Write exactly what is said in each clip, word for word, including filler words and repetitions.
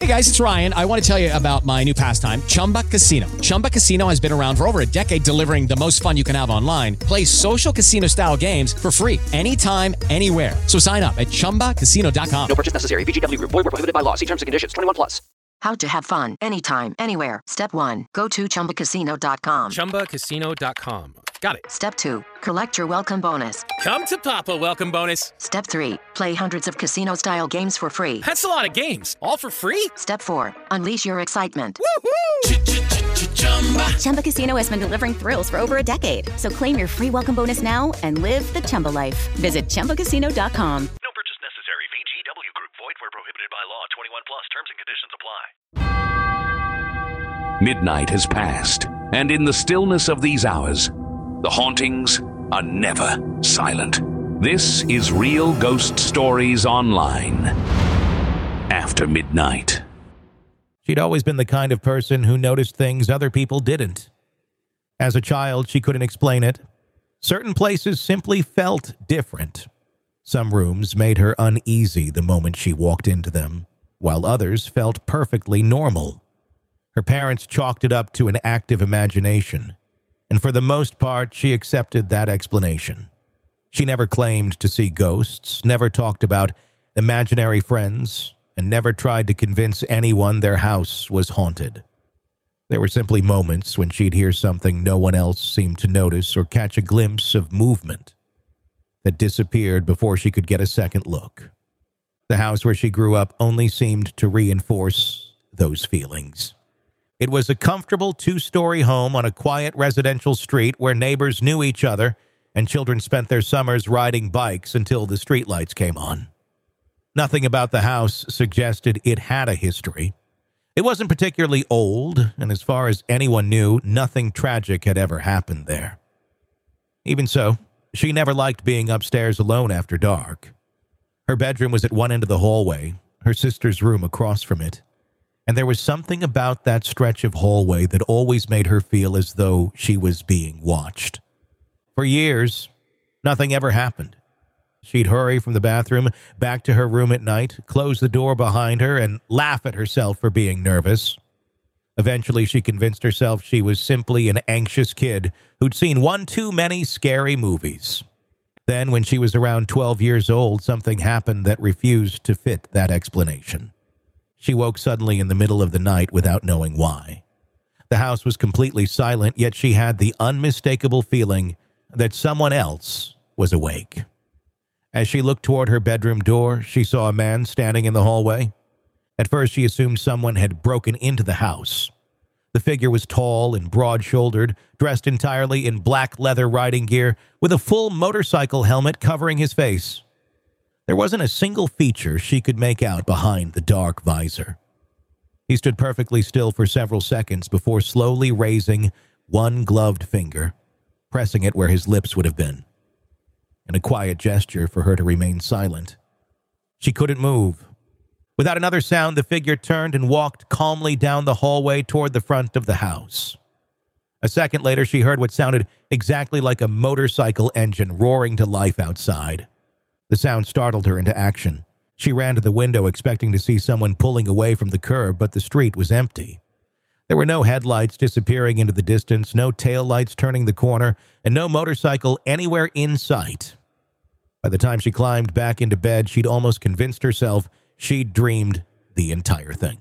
Hey guys, it's Ryan. I want to tell you about my new pastime, Chumba Casino. Chumba Casino has been around for over a decade, delivering the most fun you can have online. Play social casino-style games for free anytime, anywhere. So sign up at chumba casino dot com. No purchase necessary. V G W Group. Void where prohibited by law. See terms and conditions. twenty-one plus. How to have fun anytime, anywhere. Step one. Go to chumba casino dot com. chumba casino dot com. Got it. Step two. Collect your welcome bonus. Come to Papa welcome bonus. Step three. Play hundreds of casino-style games for free. That's a lot of games. All for free? Step four. Unleash your excitement. Woohoo! Chumba Casino has been delivering thrills for over a decade. So claim your free welcome bonus now and live the Chumba life. Visit chumba casino dot com. No purchase necessary. V G W Group. Void where prohibited by law. twenty-one plus. Terms and conditions apply. Midnight has passed, and in the stillness of these hours, the hauntings are never silent. This is Real Ghost Stories Online. After midnight. She'd always been the kind of person who noticed things other people didn't. As a child, she couldn't explain it. Certain places simply felt different. Some rooms made her uneasy the moment she walked into them, while others felt perfectly normal. Her parents chalked it up to an active imagination, and for the most part, she accepted that explanation. She never claimed to see ghosts, never talked about imaginary friends, and never tried to convince anyone their house was haunted. There were simply moments when she'd hear something no one else seemed to notice or catch a glimpse of movement that disappeared before she could get a second look. The house where she grew up only seemed to reinforce those feelings. It was a comfortable two-story home on a quiet residential street where neighbors knew each other and children spent their summers riding bikes until the streetlights came on. Nothing about the house suggested it had a history. It wasn't particularly old, and as far as anyone knew, nothing tragic had ever happened there. Even so, she never liked being upstairs alone after dark. Her bedroom was at one end of the hallway, her sister's room across from it, and there was something about that stretch of hallway that always made her feel as though she was being watched. For years, nothing ever happened. She'd hurry from the bathroom back to her room at night, close the door behind her, and laugh at herself for being nervous. Eventually, she convinced herself she was simply an anxious kid who'd seen one too many scary movies. Then, when she was around twelve years old, something happened that refused to fit that explanation. She woke suddenly in the middle of the night without knowing why. The house was completely silent, yet she had the unmistakable feeling that someone else was awake. As she looked toward her bedroom door, she saw a man standing in the hallway. At first, she assumed someone had broken into the house. The figure was tall and broad-shouldered, dressed entirely in black leather riding gear, with a full motorcycle helmet covering his face. There wasn't a single feature she could make out behind the dark visor. He stood perfectly still for several seconds before slowly raising one gloved finger, pressing it where his lips would have been, in a quiet gesture for her to remain silent. She couldn't move. Without another sound, the figure turned and walked calmly down the hallway toward the front of the house. A second later, she heard what sounded exactly like a motorcycle engine roaring to life outside. The sound startled her into action. She ran to the window expecting to see someone pulling away from the curb, but the street was empty. There were no headlights disappearing into the distance, no taillights turning the corner, and no motorcycle anywhere in sight. By the time she climbed back into bed, she'd almost convinced herself she'd dreamed the entire thing.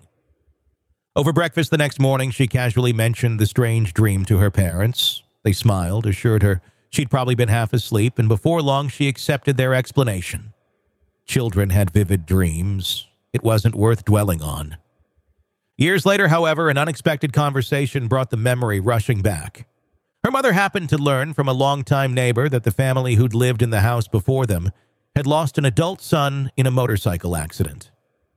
Over breakfast the next morning, she casually mentioned the strange dream to her parents. They smiled, assured her she'd probably been half asleep, and before long she accepted their explanation. Children had vivid dreams. It wasn't worth dwelling on. Years later, however, an unexpected conversation brought the memory rushing back. Her mother happened to learn from a longtime neighbor that the family who'd lived in the house before them had lost an adult son in a motorcycle accident.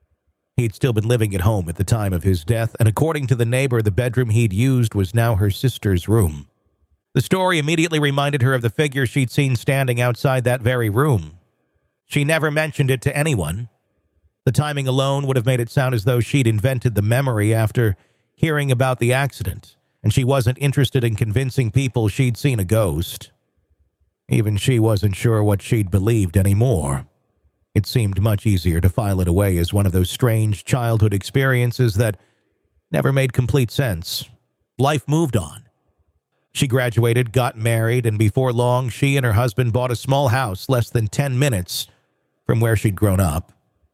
He'd still been living at home at the time of his death, and according to the neighbor, the bedroom he'd used was now her sister's room. The story immediately reminded her of the figure she'd seen standing outside that very room. She never mentioned it to anyone. The timing alone would have made it sound as though she'd invented the memory after hearing about the accident, and she wasn't interested in convincing people she'd seen a ghost. Even she wasn't sure what she'd believed anymore. It seemed much easier to file it away as one of those strange childhood experiences that never made complete sense. Life moved on. She graduated, got married, and before long, she and her husband bought a small house less than ten minutes from where she'd grown up.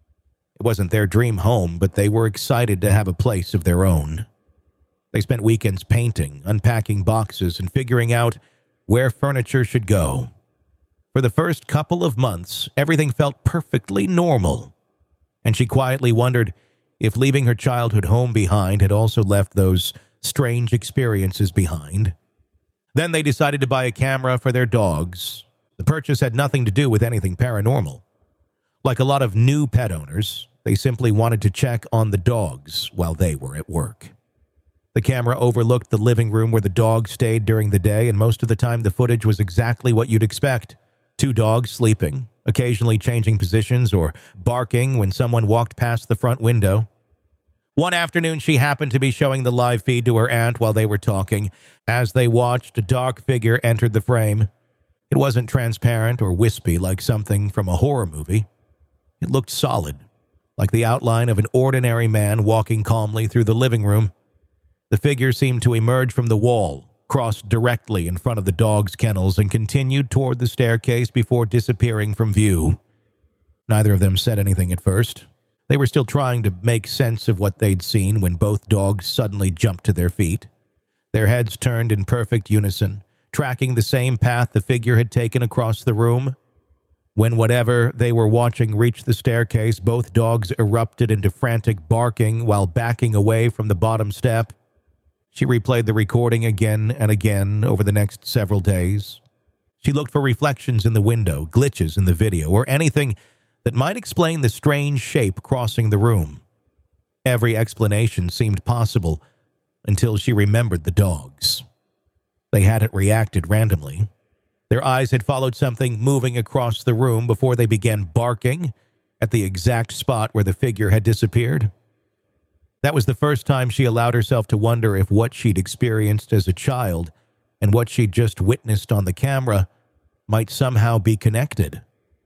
It wasn't their dream home, but they were excited to have a place of their own. They spent weekends painting, unpacking boxes, and figuring out where furniture should go. For the first couple of months, everything felt perfectly normal, and she quietly wondered if leaving her childhood home behind had also left those strange experiences behind. Then they decided to buy a camera for their dogs. The purchase had nothing to do with anything paranormal. Like a lot of new pet owners, they simply wanted to check on the dogs while they were at work. The camera overlooked the living room where the dogs stayed during the day, and most of the time the footage was exactly what you'd expect. Two dogs sleeping, occasionally changing positions or barking when someone walked past the front window. One afternoon, she happened to be showing the live feed to her aunt while they were talking. As they watched, a dark figure entered the frame. It wasn't transparent or wispy like something from a horror movie. It looked solid, like the outline of an ordinary man walking calmly through the living room. The figure seemed to emerge from the wall, crossed directly in front of the dog's kennels, and continued toward the staircase before disappearing from view. Neither of them said anything at first. They were still trying to make sense of what they'd seen when both dogs suddenly jumped to their feet. Their heads turned in perfect unison, tracking the same path the figure had taken across the room. When whatever they were watching reached the staircase, both dogs erupted into frantic barking while backing away from the bottom step. She replayed the recording again and again over the next several days. She looked for reflections in the window, glitches in the video, or anything that might explain the strange shape crossing the room. Every explanation seemed possible until she remembered the dogs. They hadn't reacted randomly. Their eyes had followed something moving across the room before they began barking at the exact spot where the figure had disappeared. That was the first time she allowed herself to wonder if what she'd experienced as a child and what she'd just witnessed on the camera might somehow be connected.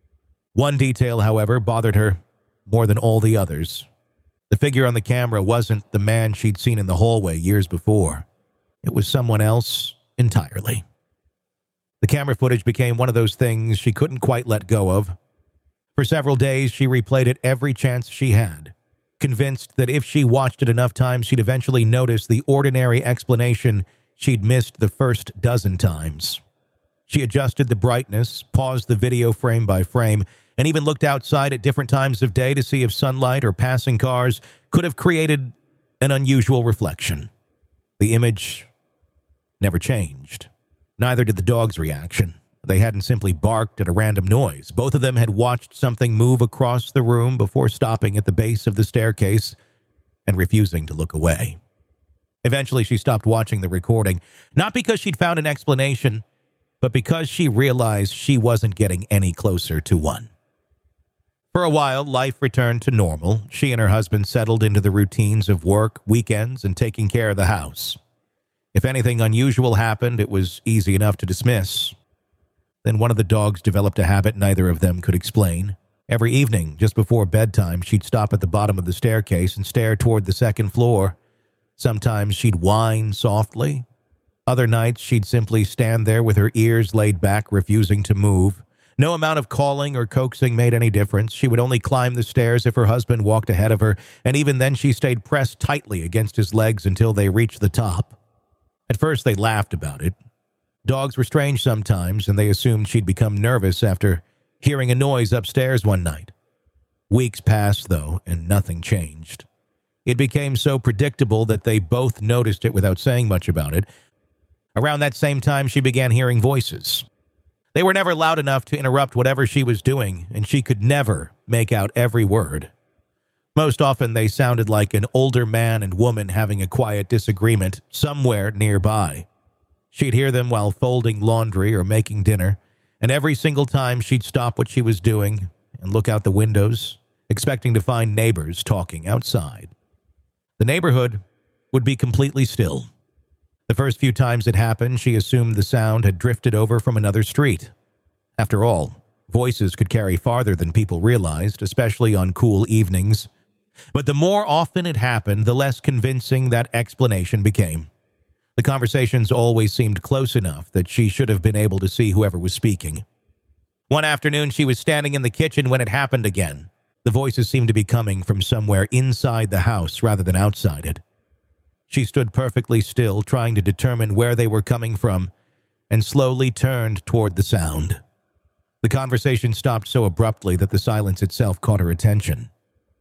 One detail, however, bothered her more than all the others. The figure on the camera wasn't the man she'd seen in the hallway years before. It was someone else entirely. The camera footage became one of those things she couldn't quite let go of. For several days, she replayed it every chance she had, convinced that if she watched it enough times, she'd eventually notice the ordinary explanation she'd missed the first dozen times. She adjusted the brightness, paused the video frame by frame, and even looked outside at different times of day to see if sunlight or passing cars could have created an unusual reflection. The image never changed. Neither did the dog's reaction. They hadn't simply barked at a random noise. Both of them had watched something move across the room before stopping at the base of the staircase and refusing to look away. Eventually, she stopped watching the recording, not because she'd found an explanation, but because she realized she wasn't getting any closer to one. For a while, life returned to normal. She and her husband settled into the routines of work, weekends, and taking care of the house. If anything unusual happened, it was easy enough to dismiss. Then one of the dogs developed a habit neither of them could explain. Every evening, just before bedtime, she'd stop at the bottom of the staircase and stare toward the second floor. Sometimes she'd whine softly. Other nights, she'd simply stand there with her ears laid back, refusing to move. No amount of calling or coaxing made any difference. She would only climb the stairs if her husband walked ahead of her, and even then she stayed pressed tightly against his legs until they reached the top. At first, they laughed about it. Dogs were strange sometimes, and they assumed she'd become nervous after hearing a noise upstairs one night. Weeks passed, though, and nothing changed. It became so predictable that they both noticed it without saying much about it. Around that same time, she began hearing voices. They were never loud enough to interrupt whatever she was doing, and she could never make out every word. Most often, they sounded like an older man and woman having a quiet disagreement somewhere nearby. She'd hear them while folding laundry or making dinner, and every single time she'd stop what she was doing and look out the windows, expecting to find neighbors talking outside. The neighborhood would be completely still. The first few times it happened, she assumed the sound had drifted over from another street. After all, Voices could carry farther than people realized, especially on cool evenings. But the more often it happened, the less convincing that explanation became. The conversations always seemed close enough that she should have been able to see whoever was speaking. One afternoon, she was standing in the kitchen when it happened again. The voices seemed to be coming from somewhere inside the house rather than outside it. She stood perfectly still, trying to determine where they were coming from, and slowly turned toward the sound. The conversation stopped so abruptly that the silence itself caught her attention.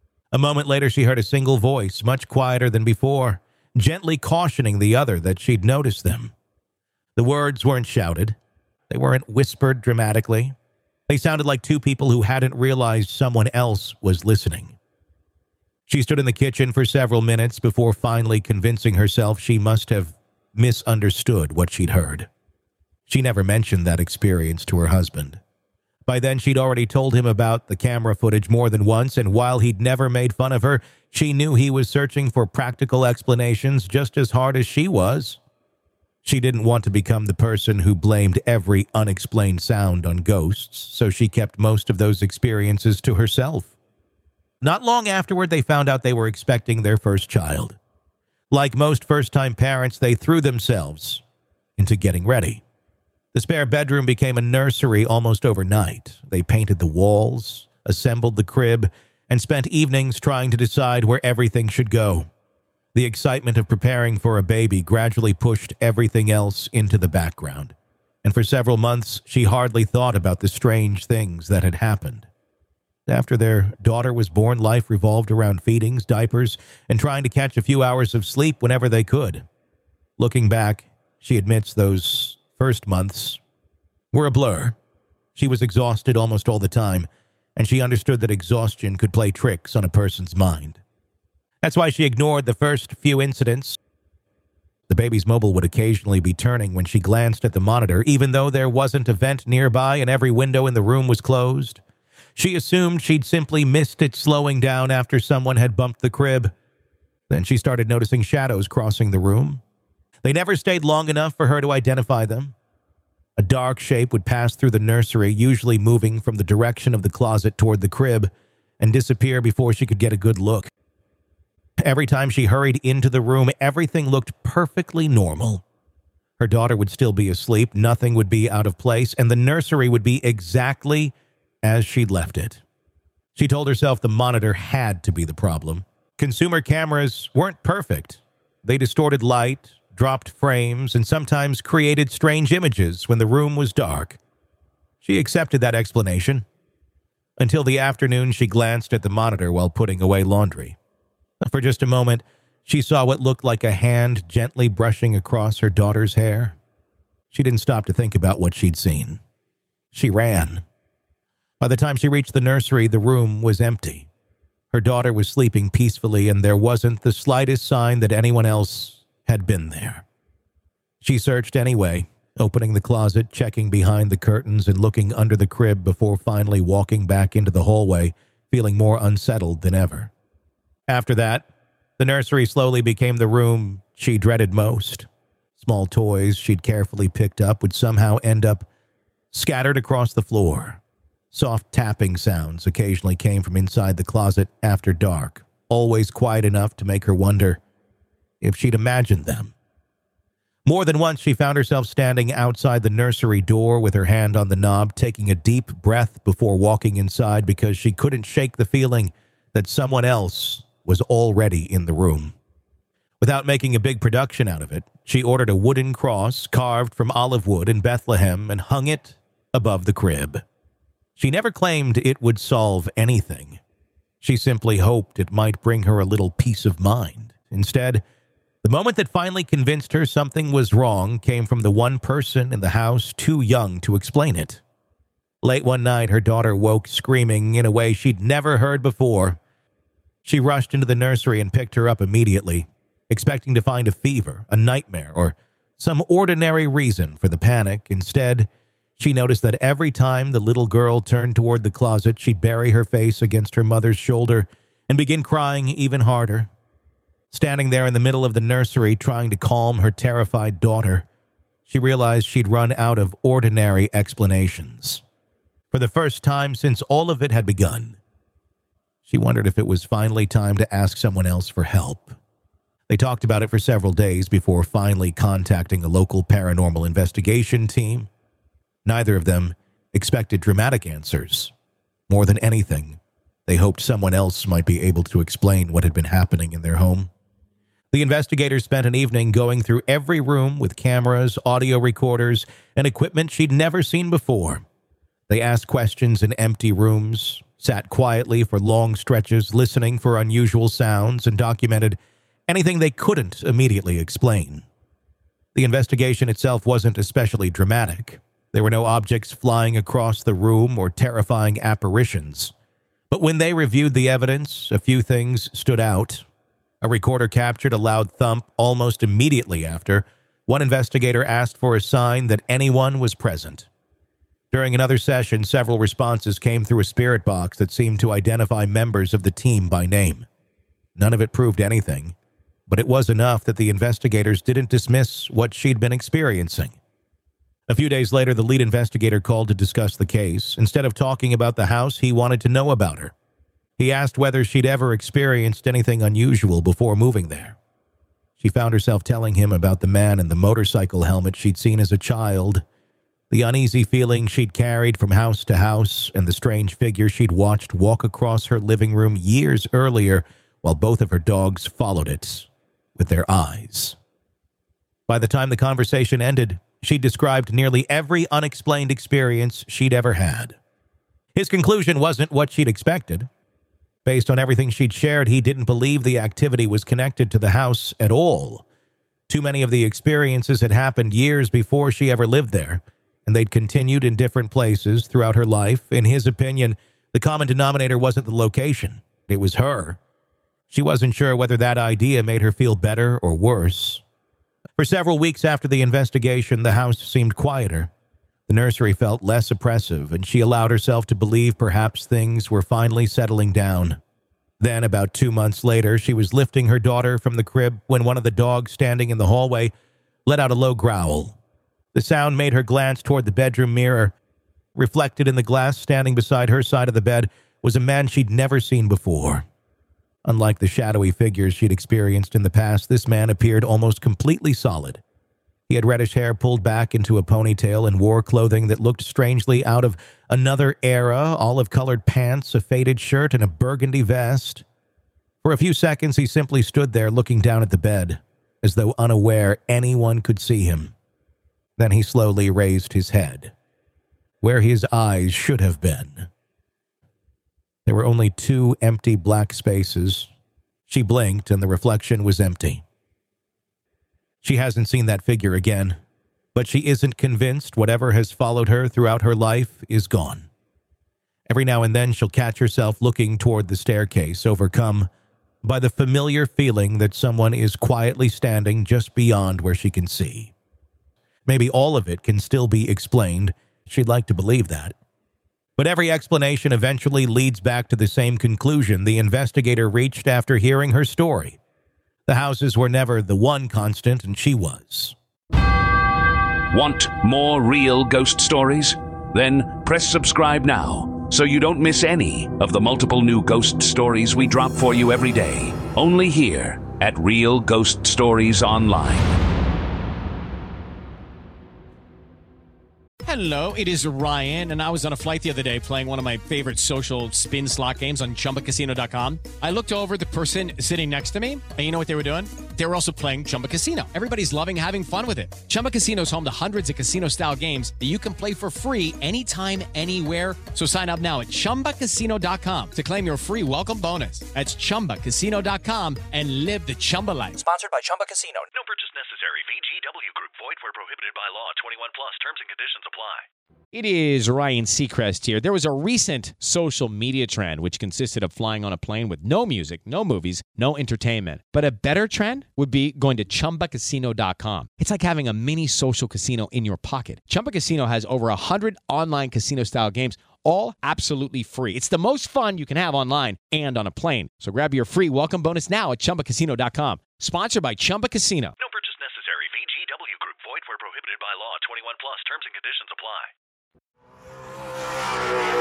A moment later, she heard a single voice, much quieter than before, gently cautioning the other that she'd noticed them. The words weren't shouted. They weren't whispered dramatically. They sounded like two people who hadn't realized someone else was listening. She stood in the kitchen for several minutes before finally convincing herself she must have misunderstood what she'd heard. She never mentioned that experience to her husband. By then, she'd already told him about the camera footage more than once, and while he'd never made fun of her, she knew he was searching for practical explanations just as hard as she was. She didn't want to become the person who blamed every unexplained sound on ghosts, so she kept most of those experiences to herself. Not long afterward, they found out they were expecting their first child. Like most first-time parents, they threw themselves into getting ready. The spare bedroom became a nursery almost overnight. They painted the walls, assembled the crib, and spent evenings trying to decide where everything should go. The excitement of preparing for a baby gradually pushed everything else into the background, and for several months she hardly thought about the strange things that had happened. After their daughter was born, life revolved around feedings, diapers, and trying to catch a few hours of sleep whenever they could. Looking back, she admits those first months were a blur. She was exhausted almost all the time, and she understood that exhaustion could play tricks on a person's mind. That's why she ignored the first few incidents. The baby's mobile would occasionally be turning when she glanced at the monitor, even though there wasn't a vent nearby and every window in the room was closed. She assumed she'd simply missed it slowing down after someone had bumped the crib. Then she started noticing shadows crossing the room. They never stayed long enough for her to identify them. A dark shape would pass through the nursery, usually moving from the direction of the closet toward the crib, and disappear before she could get a good look. Every time she hurried into the room, everything looked perfectly normal. Her daughter would still be asleep, nothing would be out of place, and the nursery would be exactly as she'd left it. She told herself the monitor had to be the problem. Consumer cameras weren't perfect. They distorted light, dropped frames, and sometimes created strange images when the room was dark. She accepted that explanation. Until the afternoon, she glanced at the monitor while putting away laundry. For just a moment, she saw what looked like a hand gently brushing across her daughter's hair. She didn't stop to think about what she'd seen. She ran. By the time she reached the nursery, the room was empty. Her daughter was sleeping peacefully, and there wasn't the slightest sign that anyone else had been there. She searched anyway, opening the closet, checking behind the curtains, and looking under the crib before finally walking back into the hallway, feeling more unsettled than ever. After that, the nursery slowly became the room she dreaded most. Small toys she'd carefully picked up would somehow end up scattered across the floor. Soft tapping sounds occasionally came from inside the closet after dark, always quiet enough to make her wonder if she'd imagined them. More than once, she found herself standing outside the nursery door with her hand on the knob, taking a deep breath before walking inside because she couldn't shake the feeling that someone else was already in the room. Without making a big production out of it, she ordered a wooden cross carved from olive wood in Bethlehem and hung it above the crib. She never claimed it would solve anything. She simply hoped it might bring her a little peace of mind. Instead, the moment that finally convinced her something was wrong came from the one person in the house too young to explain it. Late one night, her daughter woke screaming in a way she'd never heard before. She rushed into the nursery and picked her up immediately, expecting to find a fever, a nightmare, or some ordinary reason for the panic. Instead, she noticed that every time the little girl turned toward the closet, she'd bury her face against her mother's shoulder and begin crying even harder. Standing there in the middle of the nursery trying to calm her terrified daughter, she realized she'd run out of ordinary explanations. For For the first time since all of it had begun, she wondered if it was finally time to ask someone else for help. They talked about it for several days before finally contacting a local paranormal investigation team. Neither of them expected dramatic answers. More than anything, they hoped someone else might be able to explain what had been happening in their home. The investigators spent an evening going through every room with cameras, audio recorders, and equipment she'd never seen before. They asked questions in empty rooms, sat quietly for long stretches listening for unusual sounds, and documented anything they couldn't immediately explain. The investigation itself wasn't especially dramatic. There were no objects flying across the room or terrifying apparitions. But when they reviewed the evidence, a few things stood out. A recorder captured a loud thump almost immediately after one investigator asked for a sign that anyone was present. During another session, several responses came through a spirit box that seemed to identify members of the team by name. None of it proved anything, but it was enough that the investigators didn't dismiss what she'd been experiencing. A few days later, the lead investigator called to discuss the case. Instead of talking about the house, he wanted to know about her. He asked whether she'd ever experienced anything unusual before moving there. She found herself telling him about the man in the motorcycle helmet she'd seen as a child, the uneasy feeling she'd carried from house to house, and the strange figure she'd watched walk across her living room years earlier while both of her dogs followed it with their eyes. By the time the conversation ended, she described nearly every unexplained experience she'd ever had. His conclusion wasn't what she'd expected. Based on everything she'd shared, he didn't believe the activity was connected to the house at all. Too many of the experiences had happened years before she ever lived there, and they'd continued in different places throughout her life. In his opinion, the common denominator wasn't the location. It was her. She wasn't sure whether that idea made her feel better or worse. For several weeks after the investigation, the house seemed quieter. The nursery felt less oppressive, and she allowed herself to believe perhaps things were finally settling down. Then, about two months later, she was lifting her daughter from the crib when one of the dogs standing in the hallway let out a low growl. The sound made her glance toward the bedroom mirror. Reflected in the glass standing beside her side of the bed was a man she'd never seen before. Unlike the shadowy figures she'd experienced in the past, this man appeared almost completely solid. He had reddish hair pulled back into a ponytail and wore clothing that looked strangely out of another era, olive-colored pants, a faded shirt, and a burgundy vest. For a few seconds, he simply stood there looking down at the bed, as though unaware anyone could see him. Then he slowly raised his head, where his eyes should have been. There were only two empty black spaces. She blinked, and the reflection was empty. She hasn't seen that figure again, but she isn't convinced whatever has followed her throughout her life is gone. Every now and then she'll catch herself looking toward the staircase, overcome by the familiar feeling that someone is quietly standing just beyond where she can see. Maybe all of it can still be explained. She'd like to believe that. But every explanation eventually leads back to the same conclusion the investigator reached after hearing her story. The houses were never the one constant, and she was. Want more real ghost stories? Then press subscribe now so you don't miss any of the multiple new ghost stories we drop for you every day. Only here at Real Ghost Stories Online. Hello, it is Ryan, and I was on a flight the other day playing one of my favorite social spin slot games on Chumba Casino dot com. I looked over at the person sitting next to me, and you know what they were doing? They were also playing Chumba Casino. Everybody's loving having fun with it. Chumba Casino is home to hundreds of casino-style games that you can play for free anytime, anywhere. So sign up now at Chumba Casino dot com to claim your free welcome bonus. That's Chumba Casino dot com and live the Chumba life. Sponsored by Chumba Casino. No purchase necessary. V G W Group. Void where prohibited by law. twenty-one plus. Terms and conditions apply. It is Ryan Seacrest here. There was a recent social media trend which consisted of flying on a plane with no music, no movies, no entertainment. But a better trend would be going to Chumba Casino dot com. It's like having a mini social casino in your pocket. Chumba Casino has over one hundred online casino-style games, all absolutely free. It's the most fun you can have online and on a plane. So grab your free welcome bonus now at Chumba Casino dot com. Sponsored by Chumba Casino. No purchase necessary. V G W Group. Void where prohibited by law. twenty-one plus. Terms and conditions apply.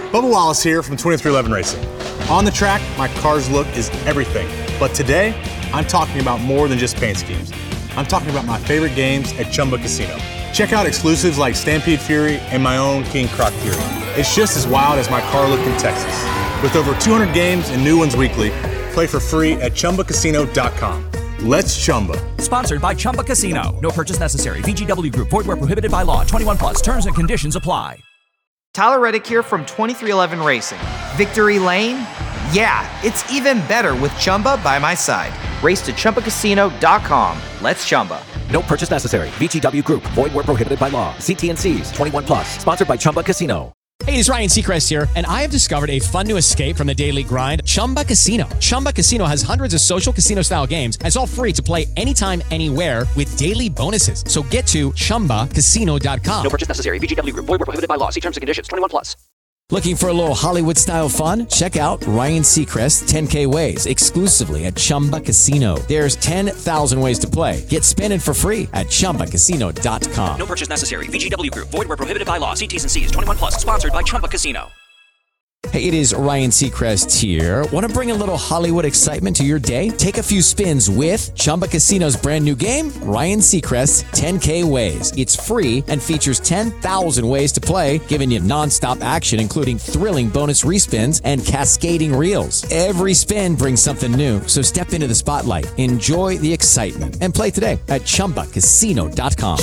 Bubba Wallace here from twenty-three eleven Racing. On the track, my car's look is everything. But today, I'm talking about more than just paint schemes. I'm talking about my favorite games at Chumba Casino. Check out exclusives like Stampede Fury and my own King Croc Fury. It's just as wild as my car look in Texas. With over two hundred games and new ones weekly, play for free at Chumba Casino dot com. Let's Chumba. Sponsored by Chumba Casino. No purchase necessary. V G W Group. Void where prohibited by law. twenty-one plus. Terms and conditions apply. Tyler Reddick here from twenty-three eleven Racing. Victory Lane? Yeah, it's even better with Chumba by my side. Race to Chumba Casino dot com. Let's Chumba. No purchase necessary. V G W Group. Void where prohibited by law. See T and C's. twenty-one plus. Sponsored by Chumba Casino. Hey, it's Ryan Seacrest here, and I have discovered a fun new escape from the daily grind, Chumba Casino. Chumba Casino has hundreds of social casino-style games, and it's all free to play anytime, anywhere with daily bonuses. So get to Chumba Casino dot com. No purchase necessary. V G W Group. Void where prohibited by law. See terms and conditions. twenty-one plus. Looking for a little Hollywood-style fun? Check out Ryan Seacrest ten K Ways exclusively at Chumba Casino. There's ten thousand ways to play. Get spinning for free at Chumba Casino dot com. No purchase necessary. V G W Group. Void where prohibited by law. See T's and C's. twenty-one plus. Sponsored by Chumba Casino. Hey, it is Ryan Seacrest here. Want to bring a little Hollywood excitement to your day? Take a few spins with Chumba Casino's brand new game, Ryan Seacrest ten K Ways. It's free and features ten thousand ways to play, giving you nonstop action, including thrilling bonus respins and cascading reels. Every spin brings something new, so step into the spotlight, enjoy the excitement, and play today at Chumba Casino dot com.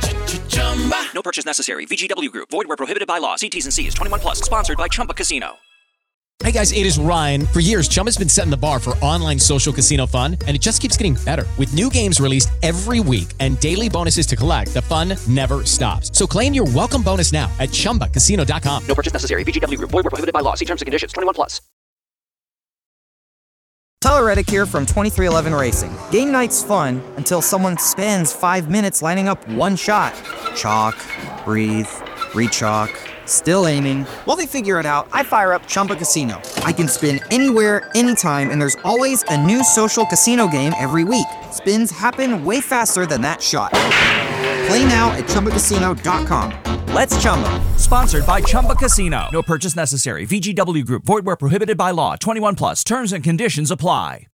No purchase necessary. V G W Group. Void where prohibited by law. See T's and C's. twenty-one plus. Sponsored by Chumba Casino. Hey guys, it is Ryan. For years, Chumba's been setting the bar for online social casino fun, and it just keeps getting better. With new games released every week and daily bonuses to collect, the fun never stops. So claim your welcome bonus now at Chumba Casino dot com. No purchase necessary. V G W Group. Void where prohibited by law. See terms and conditions. twenty-one plus. Tyler Reddick here from twenty-three eleven Racing. Game night's fun until someone spends five minutes lining up one shot. Chalk, breathe, re-chalk, still aiming. While they figure it out, I fire up Chumba Casino. I can spin anywhere, anytime, and there's always a new social casino game every week. Spins happen way faster than that shot. Play now at Chumba Casino dot com. Let's Chumba. Sponsored by Chumba Casino. No purchase necessary. V G W Group. Void where prohibited by law. twenty-one plus. Terms and conditions apply.